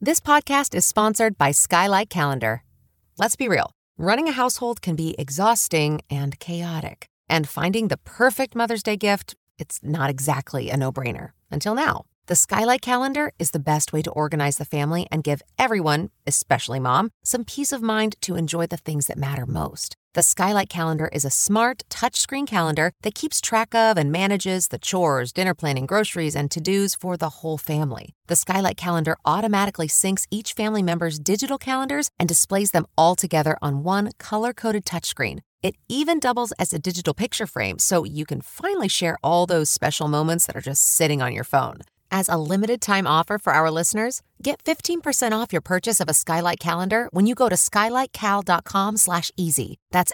This podcast is sponsored by Skylight Calendar. Let's be real. Running a household can be exhausting and chaotic. And finding the perfect Mother's Day gift, it's not exactly a no-brainer. Until now. The Skylight Calendar is the best way to organize the family and give everyone, especially mom, some peace of mind to enjoy the things that matter most. The Skylight Calendar is a smart, touchscreen calendar that keeps track of and manages the chores, dinner planning, groceries, and to-dos for the whole family. The Skylight Calendar automatically syncs each family member's digital calendars and displays them all together on one color-coded touchscreen. It even doubles as a digital picture frame, so you can finally share all those special moments that are just sitting on your phone. As a limited-time offer for our listeners, get 15% off your purchase of a Skylight Calendar when you go to skylightcal.com/easy. That's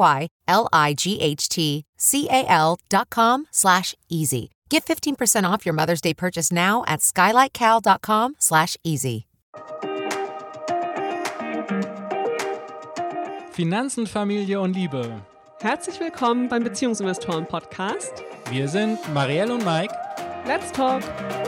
SKYLIGHTCAL.com/easy. Get 15% off your Mother's Day purchase now at skylightcal.com/easy. Finanzen, Familie und Liebe. Herzlich willkommen beim Beziehungsinvestoren-Podcast. Wir sind Marielle und Mike. Let's talk!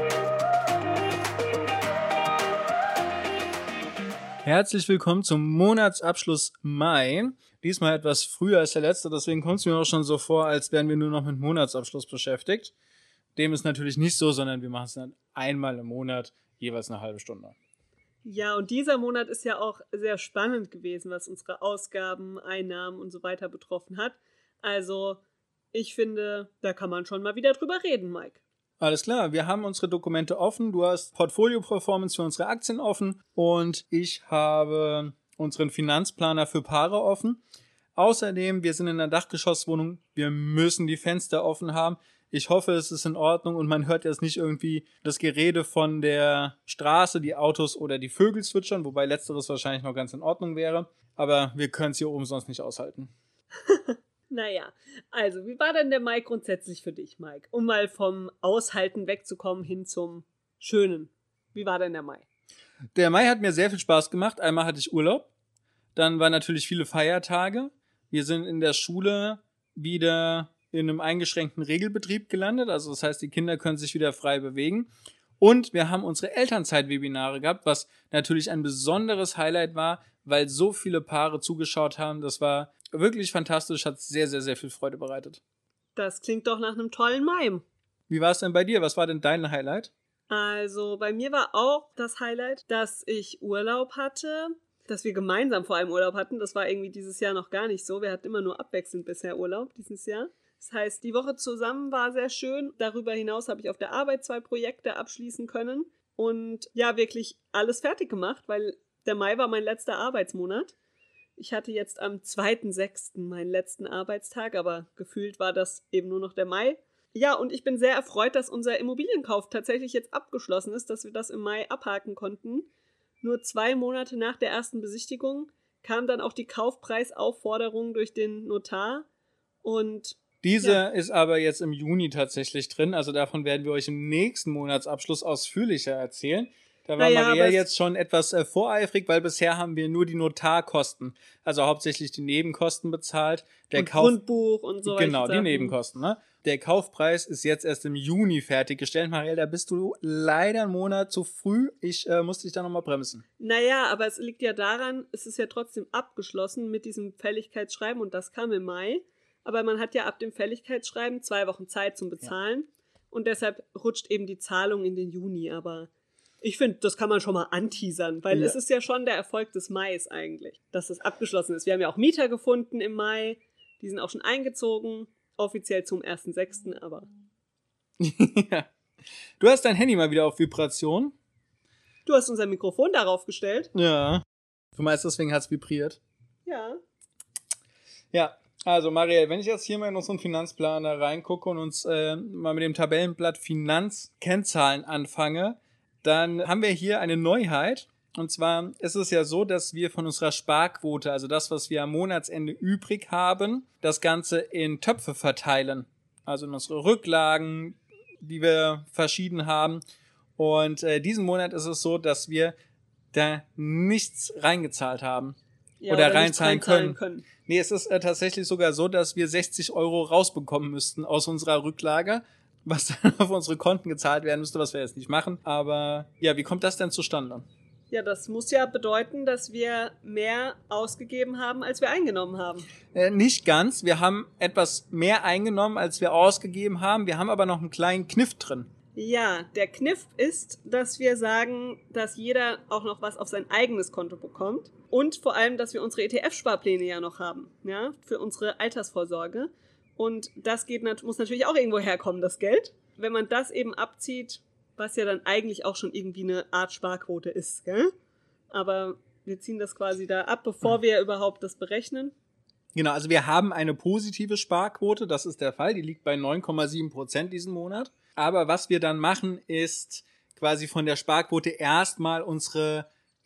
Herzlich willkommen zum Monatsabschluss Mai. Diesmal etwas früher als der letzte, deswegen kommt es mir auch schon so vor, als wären wir nur noch mit Monatsabschluss beschäftigt. Dem ist natürlich nicht so, sondern wir machen es dann einmal im Monat, jeweils eine halbe Stunde. Ja, und dieser Monat ist ja auch sehr spannend gewesen, was unsere Ausgaben, Einnahmen und so weiter betroffen hat. Also, ich finde, da kann man schon mal wieder drüber reden, Mike. Alles klar, wir haben unsere Dokumente offen. Du hast Portfolio-Performance für unsere Aktien offen und ich habe unseren Finanzplaner für Paare offen. Außerdem, wir sind in einer Dachgeschosswohnung. Wir müssen die Fenster offen haben. Ich hoffe, es ist in Ordnung und man hört jetzt nicht irgendwie das Gerede von der Straße, die Autos oder die Vögel zwitschern, wobei letzteres wahrscheinlich noch ganz in Ordnung wäre. Aber wir können es hier oben sonst nicht aushalten. Naja, also wie war denn der Mai grundsätzlich für dich, Mike? Um mal vom Aushalten wegzukommen hin zum Schönen. Wie war denn der Mai? Der Mai hat mir sehr viel Spaß gemacht. Einmal hatte ich Urlaub, dann waren natürlich viele Feiertage. Wir sind in der Schule wieder in einem eingeschränkten Regelbetrieb gelandet. Also das heißt, die Kinder können sich wieder frei bewegen. Und wir haben unsere Elternzeit-Webinare gehabt, was natürlich ein besonderes Highlight war, weil so viele Paare zugeschaut haben. Das war wirklich fantastisch, hat sehr, sehr, sehr viel Freude bereitet. Das klingt doch nach einem tollen Mai. Wie war es denn bei dir? Was war denn dein Highlight? Also bei mir war auch das Highlight, dass ich Urlaub hatte, dass wir gemeinsam vor allem Urlaub hatten. Das war irgendwie dieses Jahr noch gar nicht so. Wir hatten immer nur abwechselnd bisher Urlaub dieses Jahr. Das heißt, die Woche zusammen war sehr schön. Darüber hinaus habe ich auf der Arbeit 2 Projekte abschließen können und ja, wirklich alles fertig gemacht, weil der Mai war mein letzter Arbeitsmonat. Ich hatte jetzt am 2.6. meinen letzten Arbeitstag, aber gefühlt war das eben nur noch der Mai. Ja, und ich bin sehr erfreut, dass unser Immobilienkauf tatsächlich jetzt abgeschlossen ist, dass wir das im Mai abhaken konnten. Nur 2 Monate nach der ersten Besichtigung kam dann auch die Kaufpreisaufforderung durch den Notar und Diese ist aber jetzt im Juni tatsächlich drin, also davon werden wir euch im nächsten Monatsabschluss ausführlicher erzählen. Da war Maria jetzt schon etwas voreifrig, weil bisher haben wir nur die Notarkosten, also hauptsächlich die Nebenkosten bezahlt. Grundbuch und so weiter. Genau, die Nebenkosten. Ne? Der Kaufpreis ist jetzt erst im Juni fertiggestellt. Marielle, da bist du leider einen Monat zu früh. Ich muss dich da nochmal bremsen. Naja, aber es liegt ja daran, es ist ja trotzdem abgeschlossen mit diesem Fälligkeitsschreiben und das kam im Mai. Aber man hat ja ab dem Fälligkeitsschreiben 2 Wochen Zeit zum Bezahlen und deshalb rutscht eben die Zahlung in den Juni. Aber ich finde, das kann man schon mal anteasern, weil es ist ja schon der Erfolg des Mais eigentlich, dass es abgeschlossen ist. Wir haben ja auch Mieter gefunden im Mai, die sind auch schon eingezogen, offiziell zum 1.6., aber... Ja. Du hast dein Handy mal wieder auf Vibration. Du hast unser Mikrofon darauf gestellt. Ja. Du meinst, deswegen hat es vibriert? Ja. Ja. Also Marielle, wenn ich jetzt hier mal in unseren Finanzplaner reingucke und uns mal mit dem Tabellenblatt Finanzkennzahlen anfange, dann haben wir hier eine Neuheit. Und zwar ist es ja so, dass wir von unserer Sparquote, also das, was wir am Monatsende übrig haben, das Ganze in Töpfe verteilen. Also in unsere Rücklagen, die wir verschieden haben. Und diesen Monat ist es so, dass wir da nichts reingezahlt haben. Ja, oder reinzahlen können. Nee, es ist tatsächlich sogar so, dass wir 60 Euro rausbekommen müssten aus unserer Rücklage, was dann auf unsere Konten gezahlt werden müsste, was wir jetzt nicht machen. Aber ja, wie kommt das denn zustande? Ja, das muss ja bedeuten, dass wir mehr ausgegeben haben, als wir eingenommen haben. Nicht ganz. Wir haben etwas mehr eingenommen, als wir ausgegeben haben. Wir haben aber noch einen kleinen Kniff drin. Ja, der Kniff ist, dass wir sagen, dass jeder auch noch was auf sein eigenes Konto bekommt. Und vor allem, dass wir unsere ETF-Sparpläne ja noch haben, ja, für unsere Altersvorsorge. Und das muss natürlich auch irgendwo herkommen, das Geld. Wenn man das eben abzieht, was ja dann eigentlich auch schon irgendwie eine Art Sparquote ist, gell? Aber wir ziehen das quasi da ab, bevor wir überhaupt das berechnen. Genau, also wir haben eine positive Sparquote, das ist der Fall, die liegt bei 9,7% diesen Monat. Aber was wir dann machen, ist quasi von der Sparquote erstmal unsere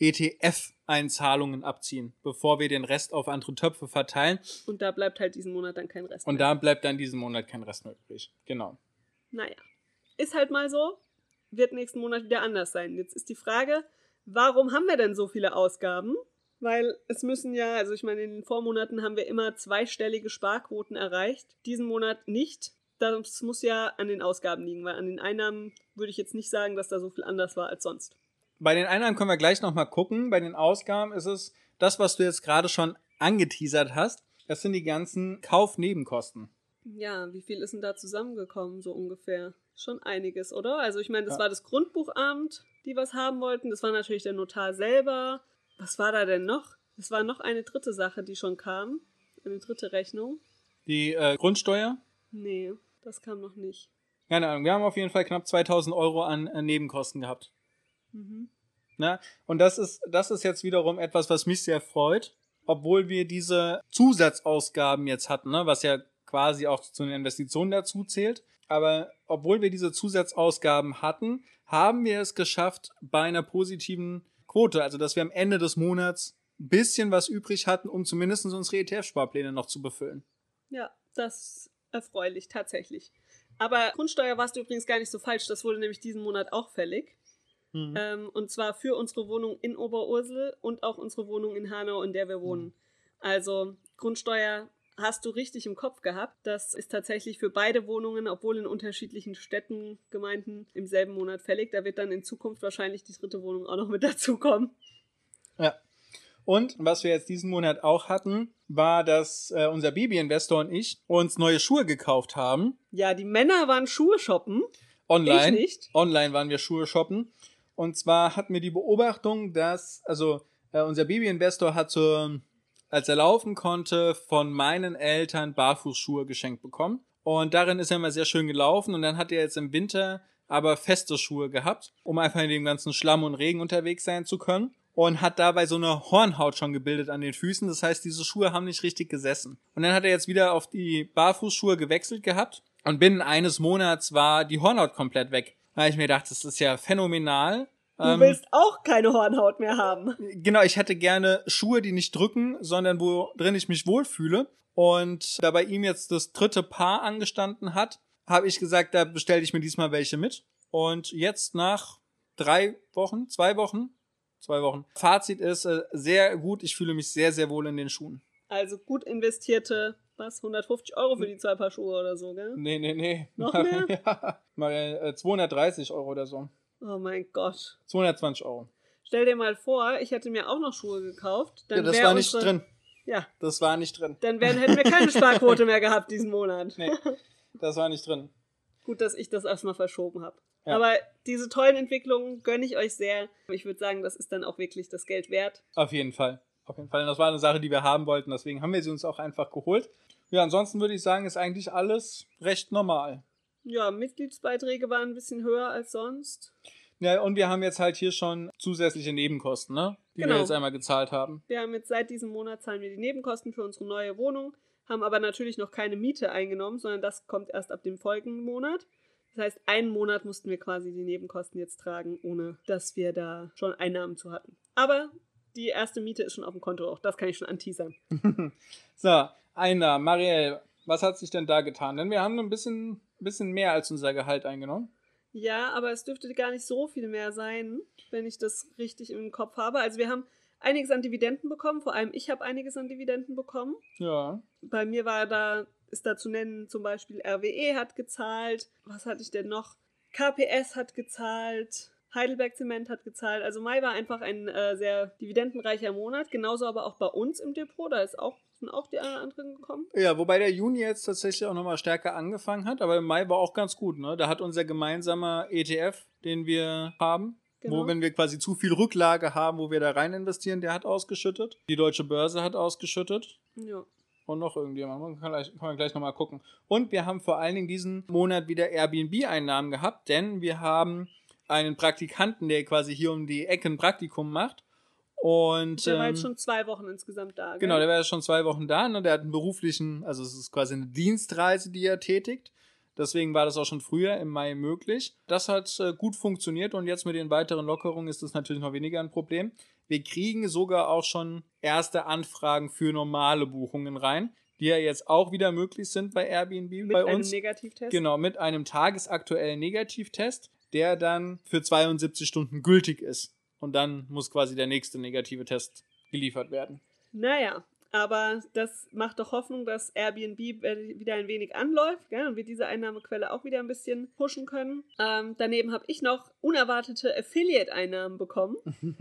ETF-Einzahlungen abziehen, bevor wir den Rest auf andere Töpfe verteilen. Und da bleibt halt diesen Monat dann kein Rest mehr. Und da bleibt dann diesen Monat kein Rest mehr übrig. Genau. Naja, ist halt mal so, wird nächsten Monat wieder anders sein. Jetzt ist die Frage, warum haben wir denn so viele Ausgaben? Weil es müssen ja, also ich meine, in den Vormonaten haben wir immer zweistellige Sparquoten erreicht. Diesen Monat nicht. Das muss ja an den Ausgaben liegen, weil an den Einnahmen würde ich jetzt nicht sagen, dass da so viel anders war als sonst. Bei den Einnahmen können wir gleich nochmal gucken. Bei den Ausgaben ist es das, was du jetzt gerade schon angeteasert hast. Das sind die ganzen Kaufnebenkosten. Ja, wie viel ist denn da zusammengekommen, so ungefähr? Schon einiges, oder? Also ich meine, das war das Grundbuchamt, die was haben wollten. Das war natürlich der Notar selber. Was war da denn noch? Es war noch eine dritte Sache, die schon kam. Eine dritte Rechnung. Die Grundsteuer? Nee, das kam noch nicht. Keine Ahnung. Wir haben auf jeden Fall knapp 2.000 Euro an Nebenkosten gehabt. Mhm. Na? Und das ist jetzt wiederum etwas, was mich sehr freut. Obwohl wir diese Zusatzausgaben jetzt hatten, ne? Was ja quasi auch zu den Investitionen dazu zählt. Aber obwohl wir diese Zusatzausgaben hatten, haben wir es geschafft bei einer positiven Quote. Also, dass wir am Ende des Monats ein bisschen was übrig hatten, um zumindest unsere ETF-Sparpläne noch zu befüllen. Ja, das ist erfreulich, tatsächlich. Aber Grundsteuer warst du übrigens gar nicht so falsch. Das wurde nämlich diesen Monat auch fällig. Und zwar für unsere Wohnung in Oberursel und auch unsere Wohnung in Hanau, in der wir wohnen. Also Grundsteuer hast du richtig im Kopf gehabt. Das ist tatsächlich für beide Wohnungen, obwohl in unterschiedlichen Städten, Gemeinden, im selben Monat fällig. Da wird dann in Zukunft wahrscheinlich die dritte Wohnung auch noch mit dazukommen. Ja. Und was wir jetzt diesen Monat auch hatten, war, dass unser Baby-Investor und ich uns neue Schuhe gekauft haben. Ja, die Männer waren Schuhe shoppen. Online. Ich nicht. Online waren wir Schuhe shoppen. Und zwar hatten wir die Beobachtung, dass, unser Baby-Investor hat als er laufen konnte, von meinen Eltern Barfußschuhe geschenkt bekommen. Und darin ist er immer sehr schön gelaufen. Und dann hat er jetzt im Winter aber feste Schuhe gehabt, um einfach in dem ganzen Schlamm und Regen unterwegs sein zu können. Und hat dabei so eine Hornhaut schon gebildet an den Füßen. Das heißt, diese Schuhe haben nicht richtig gesessen. Und dann hat er jetzt wieder auf die Barfußschuhe gewechselt gehabt. Und binnen eines Monats war die Hornhaut komplett weg. Da habe ich mir gedacht, das ist ja phänomenal. Du willst auch keine Hornhaut mehr haben. Genau, ich hätte gerne Schuhe, die nicht drücken, sondern wo drin ich mich wohlfühle. Und da bei ihm jetzt das dritte Paar angestanden hat, habe ich gesagt, da bestelle ich mir diesmal welche mit. Und jetzt nach 2 Wochen, Fazit ist sehr gut. Ich fühle mich sehr, sehr wohl in den Schuhen. Also gut investierte, 150 Euro für die 2 Paar Schuhe oder so, gell? Nee. Noch mehr? Ja, mal 230 Euro oder so. Oh mein Gott. 220 Euro. Stell dir mal vor, ich hätte mir auch noch Schuhe gekauft. Dann ja, das war nicht drin. Ja. Das war nicht drin. Dann hätten wir keine Sparquote mehr gehabt diesen Monat. Nee, das war nicht drin. Gut, dass ich das erstmal verschoben habe. Ja. Aber diese tollen Entwicklungen gönne ich euch sehr. Ich würde sagen, das ist dann auch wirklich das Geld wert. Auf jeden Fall. Das war eine Sache, die wir haben wollten. Deswegen haben wir sie uns auch einfach geholt. Ja, ansonsten würde ich sagen, ist eigentlich alles recht normal. Ja, Mitgliedsbeiträge waren ein bisschen höher als sonst. Ja, und wir haben jetzt halt hier schon zusätzliche Nebenkosten, ne? Die wir jetzt einmal gezahlt haben. Wir haben jetzt seit diesem Monat zahlen wir die Nebenkosten für unsere neue Wohnung, haben aber natürlich noch keine Miete eingenommen, sondern das kommt erst ab dem folgenden Monat. Das heißt, einen Monat mussten wir quasi die Nebenkosten jetzt tragen, ohne dass wir da schon Einnahmen zu hatten. Aber die erste Miete ist schon auf dem Konto, auch das kann ich schon anteasern. So, Einnahmen. Marielle, was hat sich denn da getan? Denn wir haben ein bisschen mehr als unser Gehalt eingenommen. Ja, aber es dürfte gar nicht so viel mehr sein, wenn ich das richtig im Kopf habe. Also wir haben einiges an Dividenden bekommen, vor allem ich habe einiges an Dividenden bekommen. Ja. Bei mir ist da zu nennen, zum Beispiel RWE hat gezahlt. Was hatte ich denn noch? KPS hat gezahlt. Heidelberg Zement hat gezahlt. Also Mai war einfach ein sehr dividendenreicher Monat. Genauso aber auch bei uns im Depot. Da sind auch die anderen gekommen. Ja, wobei der Juni jetzt tatsächlich auch nochmal stärker angefangen hat. Aber im Mai war auch ganz gut, ne? Da hat unser gemeinsamer ETF, den wir haben, wo, wenn wir quasi zu viel Rücklage haben, wo wir da rein investieren, der hat ausgeschüttet. Die Deutsche Börse hat ausgeschüttet. Ja. Und noch irgendjemand. Kann man gleich nochmal gucken. Und wir haben vor allen Dingen diesen Monat wieder Airbnb-Einnahmen gehabt, denn wir haben einen Praktikanten, der quasi hier um die Ecke ein Praktikum macht. Und der war jetzt schon 2 Wochen insgesamt da. Genau, der war jetzt schon 2 Wochen da. Ne? Der hat einen beruflichen, also es ist quasi eine Dienstreise, die er tätigt. Deswegen war das auch schon früher im Mai möglich. Das hat gut funktioniert und jetzt mit den weiteren Lockerungen ist das natürlich noch weniger ein Problem. Wir kriegen sogar auch schon erste Anfragen für normale Buchungen rein, die ja jetzt auch wieder möglich sind bei Airbnb bei uns. Mit einem Negativtest? Genau, mit einem tagesaktuellen Negativtest, der dann für 72 Stunden gültig ist. Und dann muss quasi der nächste negative Test geliefert werden. Naja, aber das macht doch Hoffnung, dass Airbnb wieder ein wenig anläuft, gell? Und wir diese Einnahmequelle auch wieder ein bisschen pushen können. Daneben habe ich noch unerwartete Affiliate-Einnahmen bekommen.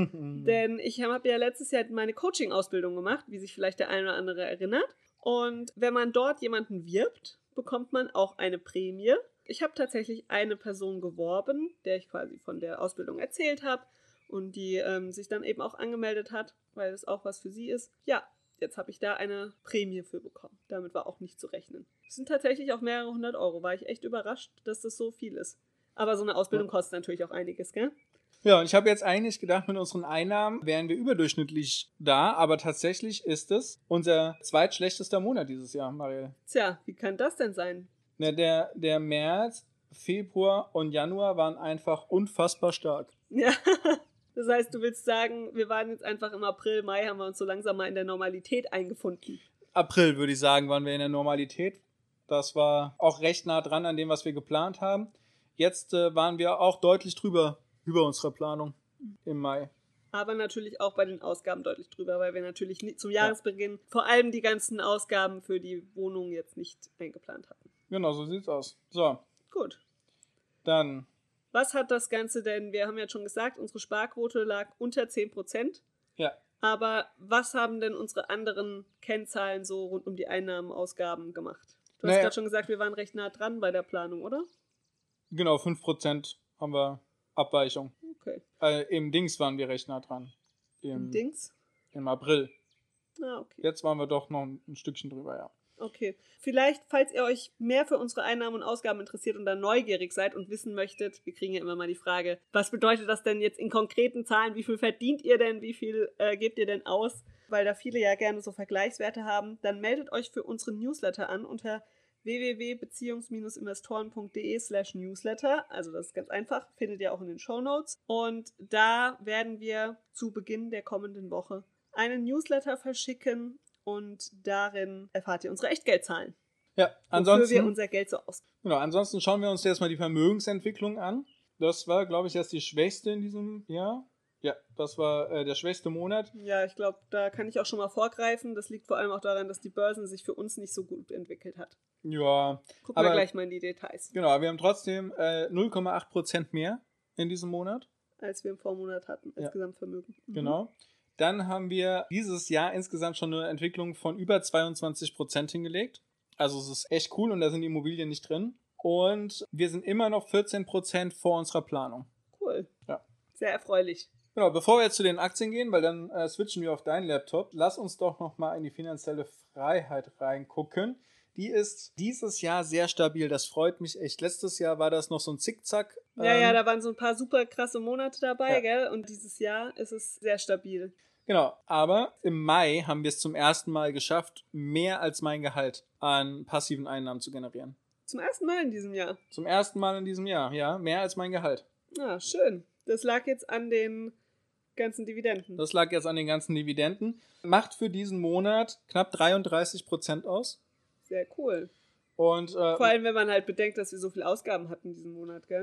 Denn ich habe ja letztes Jahr meine Coaching-Ausbildung gemacht, wie sich vielleicht der eine oder andere erinnert. Und wenn man dort jemanden wirbt, bekommt man auch eine Prämie. Ich habe tatsächlich eine Person geworben, der ich quasi von der Ausbildung erzählt habe und die sich dann eben auch angemeldet hat, weil das auch was für sie ist. Ja, jetzt habe ich da eine Prämie für bekommen. Damit war auch nicht zu rechnen. Es sind tatsächlich auch mehrere 100 Euro. War ich echt überrascht, dass das so viel ist. Aber so eine Ausbildung kostet natürlich auch einiges, gell? Ja, und ich habe jetzt eigentlich gedacht, mit unseren Einnahmen wären wir überdurchschnittlich da, aber tatsächlich ist es unser zweitschlechtester Monat dieses Jahr, Marielle. Tja, wie kann das denn sein? Na, der März, Februar und Januar waren einfach unfassbar stark. Ja, das heißt, du willst sagen, wir waren jetzt einfach im April, Mai, haben wir uns so langsam mal in der Normalität eingefunden. April, würde ich sagen, waren wir in der Normalität. Das war auch recht nah dran an dem, was wir geplant haben. Jetzt waren wir auch deutlich drüber über unserer Planung im Mai. Aber natürlich auch bei den Ausgaben deutlich drüber, weil wir natürlich zum Jahresbeginn vor allem die ganzen Ausgaben für die Wohnung jetzt nicht eingeplant hatten. Genau, so sieht's aus. So. Gut. Dann. Was hat das Ganze denn, wir haben ja schon gesagt, unsere Sparquote lag unter 10%. Ja. Aber was haben denn unsere anderen Kennzahlen so rund um die Einnahmen, Ausgaben gemacht? Du hast gerade schon gesagt, wir waren recht nah dran bei der Planung, oder? Genau, 5% haben wir Abweichung. Okay. Im Dings waren wir recht nah dran. Im Dings? Im April. Ah, okay. Jetzt waren wir doch noch ein Stückchen drüber, ja. Okay. Vielleicht, falls ihr euch mehr für unsere Einnahmen und Ausgaben interessiert und dann neugierig seid und wissen möchtet, wir kriegen ja immer mal die Frage, was bedeutet das denn jetzt in konkreten Zahlen? Wie viel verdient ihr denn? Wie viel gebt ihr denn aus? Weil da viele ja gerne so Vergleichswerte haben. Dann meldet euch für unseren Newsletter an unter www.beziehungs-investoren.de/newsletter. Also das ist ganz einfach, findet ihr auch in den Shownotes. Und da werden wir zu Beginn der kommenden Woche einen Newsletter verschicken und darin erfahrt ihr unsere Echtgeldzahlen. Ja, ansonsten. Wofür wir unser Geld so ausgeben. Genau, ansonsten schauen wir uns jetzt mal die Vermögensentwicklung an. Das war, glaube ich, erst die schwächste in diesem Jahr. Ja, das war der schwächste Monat. Ja, ich glaube, da kann ich auch schon mal vorgreifen. Das liegt vor allem auch daran, dass die Börse sich für uns nicht so gut entwickelt hat. Ja. Gucken wir gleich mal in die Details. Genau, wir haben trotzdem 0,8% mehr in diesem Monat. Als wir im Vormonat hatten, als Gesamtvermögen. Mhm. Genau. Dann haben wir dieses Jahr insgesamt schon eine Entwicklung von über 22% hingelegt. Also es ist echt cool und da sind die Immobilien nicht drin. Und wir sind immer noch 14% vor unserer Planung. Cool. Ja. Sehr erfreulich. Genau, bevor wir jetzt zu den Aktien gehen, weil dann switchen wir auf deinen Laptop, lass uns doch nochmal in die finanzielle Freiheit reingucken. Die ist dieses Jahr sehr stabil, das freut mich echt. Letztes Jahr war das noch so ein Zickzack. Ja, da waren so ein paar super krasse Monate dabei, gell? Und dieses Jahr ist es sehr stabil. Genau, aber im Mai haben wir es zum ersten Mal geschafft, mehr als mein Gehalt an passiven Einnahmen zu generieren. Zum ersten Mal in diesem Jahr? Zum ersten Mal in diesem Jahr, ja, mehr als mein Gehalt. Ah, schön. Das lag jetzt an den ganzen Dividenden. Das lag jetzt an den ganzen Dividenden. Macht für diesen Monat knapp 33% aus. Sehr cool. Und, vor allem, wenn man halt bedenkt, dass wir so viel Ausgaben hatten diesen Monat, gell?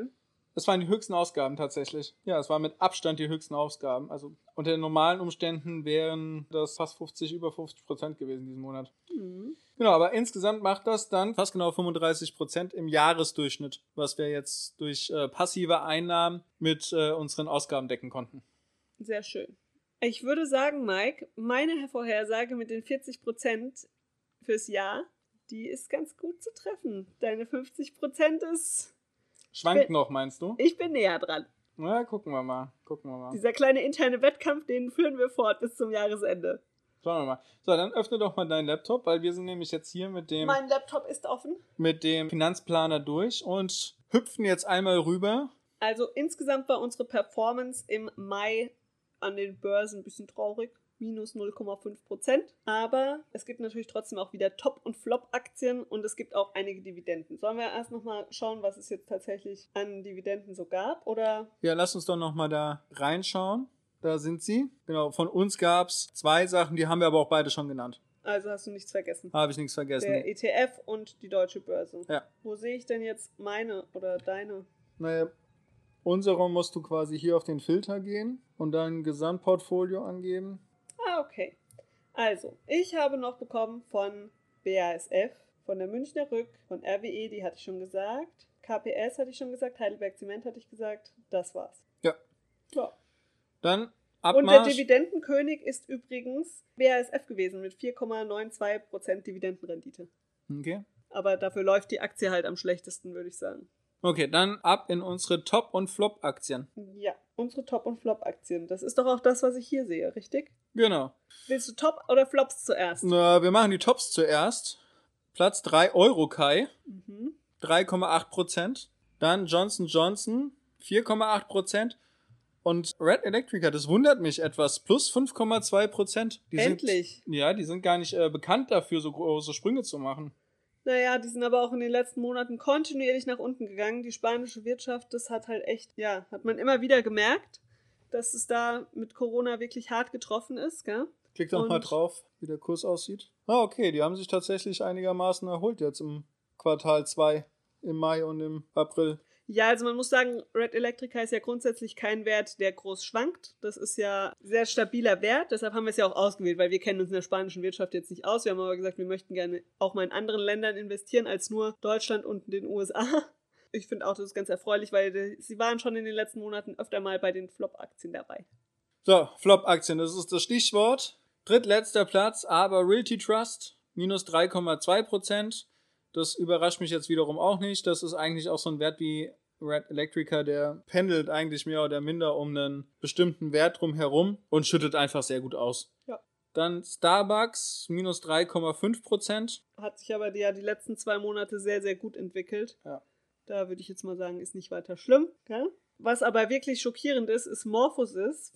Es waren die höchsten Ausgaben tatsächlich. Ja, es waren mit Abstand die höchsten Ausgaben. Also unter den normalen Umständen wären das fast über 50% gewesen diesen Monat. Mhm. Genau, aber insgesamt macht das dann fast genau 35% im Jahresdurchschnitt, was wir jetzt durch passive Einnahmen mit unseren Ausgaben decken konnten. Sehr schön. Ich würde sagen, Mike, meine Vorhersage mit den 40% fürs Jahr, die ist ganz gut zu treffen. Deine 50% ist... Schwankt noch, meinst du? Ich bin näher dran. Na, gucken wir mal. Dieser kleine interne Wettkampf, den führen wir fort bis zum Jahresende. Schauen wir mal. So, dann öffne doch mal deinen Laptop, weil wir sind nämlich jetzt hier mit dem... Mein Laptop ist offen. Mit dem Finanzplaner durch und hüpfen jetzt einmal rüber. Also insgesamt war unsere Performance im Mai an den Börsen ein bisschen traurig. Minus 0,5%. Aber es gibt natürlich trotzdem auch wieder Top- und Flop-Aktien und es gibt auch einige Dividenden. Sollen wir erst nochmal schauen, was es jetzt tatsächlich an Dividenden so gab? Oder? Ja, lass uns doch nochmal da reinschauen. Da sind sie. Genau, von uns gab es 2 Sachen, die haben wir aber auch beide schon genannt. Also hast du nichts vergessen. Habe ich nichts vergessen. Der ETF und die Deutsche Börse. Ja. Wo sehe ich denn jetzt meine oder deine? Naja, unsere musst du quasi hier auf den Filter gehen und dein Gesamtportfolio angeben. Ah, okay. Also, ich habe noch bekommen von BASF, von der Münchner Rück, von RWE, die hatte ich schon gesagt, KPS hatte ich schon gesagt, Heidelberg Zement hatte ich gesagt, das war's. Ja. Ja. Dann Und der Abmarsch. Dividendenkönig ist übrigens BASF gewesen mit 4,92% Dividendenrendite. Okay. Aber dafür läuft die Aktie halt am schlechtesten, würde ich sagen. Okay, dann ab in unsere Top- und Flop-Aktien. Ja, unsere Top- und Flop-Aktien. Das ist doch auch das, was ich hier sehe, richtig? Genau. Willst du Top oder Flops zuerst? Na, wir machen die Tops zuerst. Platz 3 Eurokai, Mhm. 3,8%. Dann Johnson Johnson, 4,8%. Und Red Electrica, das wundert mich etwas, plus 5,2%. Endlich. Die sind gar nicht bekannt dafür, so große Sprünge zu machen. Naja, die sind aber auch in den letzten Monaten kontinuierlich nach unten gegangen. Die spanische Wirtschaft, das hat halt echt, ja, hat man immer wieder gemerkt, dass es da mit Corona wirklich hart getroffen ist, gell? Klick doch mal drauf, wie der Kurs aussieht. Ah, okay, die haben sich tatsächlich einigermaßen erholt jetzt im Quartal 2, im Mai und im April. Ja, also man muss sagen, Red Electrica ist ja grundsätzlich kein Wert, der groß schwankt. Das ist ja ein sehr stabiler Wert, deshalb haben wir es ja auch ausgewählt, weil wir kennen uns in der spanischen Wirtschaft jetzt nicht aus. Wir haben aber gesagt, wir möchten gerne auch mal in anderen Ländern investieren als nur Deutschland und den USA. Ich finde auch, das ist ganz erfreulich, weil sie waren schon in den letzten Monaten öfter mal bei den Flop-Aktien dabei. So, Flop-Aktien, das ist das Stichwort. Drittletzter Platz, aber Realty Trust, minus 3,2%. Das überrascht mich jetzt wiederum auch nicht. Das ist eigentlich auch so ein Wert wie Red Electrica, der pendelt eigentlich mehr oder minder um einen bestimmten Wert drumherum und schüttet einfach sehr gut aus. Ja. Dann Starbucks, minus 3,5%. Hat sich aber die letzten 2 Monate sehr, sehr gut entwickelt. Ja. Da würde ich jetzt mal sagen, ist nicht weiter schlimm. Gell? Was aber wirklich schockierend ist Morphosis,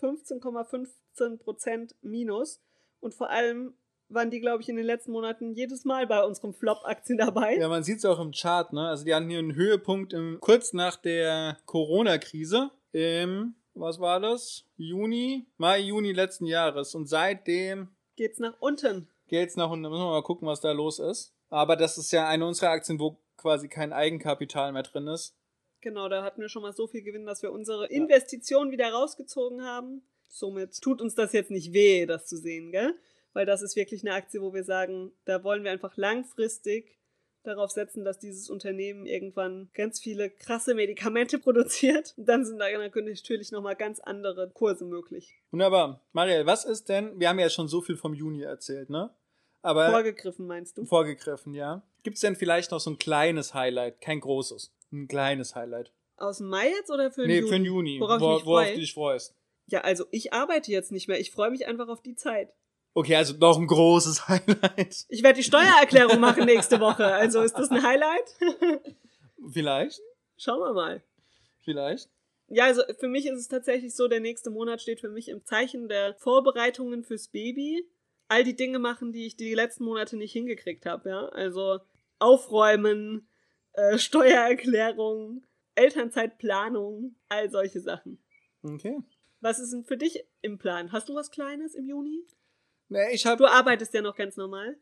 15,15% minus. Und vor allem waren die, glaube ich, in den letzten Monaten jedes Mal bei unserem Flop-Aktien dabei. Ja, man sieht es auch im Chart, ne? Also die hatten hier einen Höhepunkt kurz nach der Corona-Krise im, was war das? Mai, Juni letzten Jahres. Und seitdem geht's nach unten. Geht's nach unten. Da müssen wir mal gucken, was da los ist. Aber das ist ja eine unserer Aktien, wo quasi kein Eigenkapital mehr drin ist. Genau, da hatten wir schon mal so viel Gewinn, dass wir unsere Investition wieder rausgezogen haben. Somit tut uns das jetzt nicht weh, das zu sehen, gell? Weil das ist wirklich eine Aktie, wo wir sagen, da wollen wir einfach langfristig darauf setzen, dass dieses Unternehmen irgendwann ganz viele krasse Medikamente produziert. Und dann sind da natürlich nochmal ganz andere Kurse möglich. Wunderbar. Marielle, was ist denn, wir haben ja schon so viel vom Juni erzählt, ne? Aber vorgegriffen meinst du? Vorgegriffen, ja. Gibt es denn vielleicht noch so ein kleines Highlight? Kein großes. Ein kleines Highlight. Aus dem Mai jetzt oder für den Juni? Nee, für den Juni. Worauf du dich freust. Ja, also ich arbeite jetzt nicht mehr. Ich freue mich einfach auf die Zeit. Okay, also noch ein großes Highlight. Ich werde die Steuererklärung machen nächste Woche. Also ist das ein Highlight? Vielleicht. Schauen wir mal. Vielleicht. Ja, also für mich ist es tatsächlich so, der nächste Monat steht für mich im Zeichen der Vorbereitungen fürs Baby. All die Dinge machen, die ich die letzten Monate nicht hingekriegt habe, ja. Also aufräumen, Steuererklärung, Elternzeitplanung, all solche Sachen. Okay. Was ist denn für dich im Plan? Hast du was Kleines im Juni? Nee, Du arbeitest ja noch ganz normal.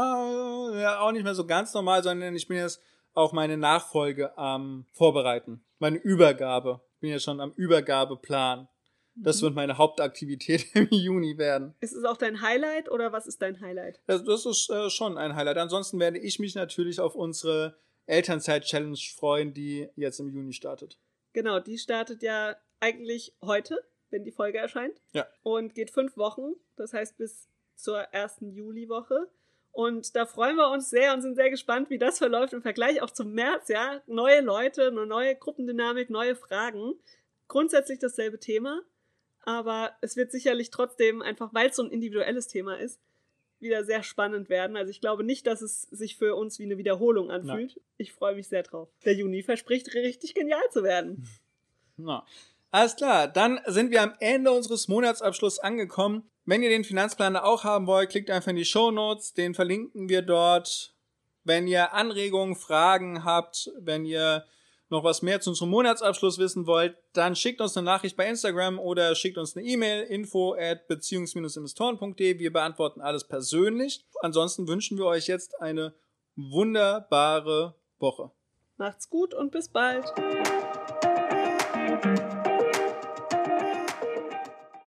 Ja, auch nicht mehr so ganz normal, sondern ich bin jetzt auch meine Nachfolge am Vorbereiten. meine Übergabe. Ich bin ja schon am Übergabeplan. Das wird meine Hauptaktivität im Juni werden. Ist es auch dein Highlight oder was ist dein Highlight? Das ist schon ein Highlight. Ansonsten werde ich mich natürlich auf unsere Elternzeit-Challenge freuen, die jetzt im Juni startet. Genau, die startet ja eigentlich heute, wenn die Folge erscheint. Ja. Und geht 5 Wochen, das heißt bis zur ersten Juliwoche. Und da freuen wir uns sehr und sind sehr gespannt, wie das verläuft im Vergleich auch zum März. Ja, neue Leute, eine neue Gruppendynamik, neue Fragen. Grundsätzlich dasselbe Thema. Aber es wird sicherlich trotzdem, einfach weil es so ein individuelles Thema ist, wieder sehr spannend werden. Also ich glaube nicht, dass es sich für uns wie eine Wiederholung anfühlt. Ja. Ich freue mich sehr drauf. Der Juni verspricht richtig genial zu werden. Na, alles klar, dann sind wir am Ende unseres Monatsabschlusses angekommen. Wenn ihr den Finanzplaner auch haben wollt, klickt einfach in die Shownotes, den verlinken wir dort. Wenn ihr Anregungen, Fragen habt, wenn ihr noch was mehr zu unserem Monatsabschluss wissen wollt, dann schickt uns eine Nachricht bei Instagram oder schickt uns eine E-Mail info@beziehungs-investoren.de. Wir beantworten alles persönlich. Ansonsten wünschen wir euch jetzt eine wunderbare Woche. Macht's gut und bis bald.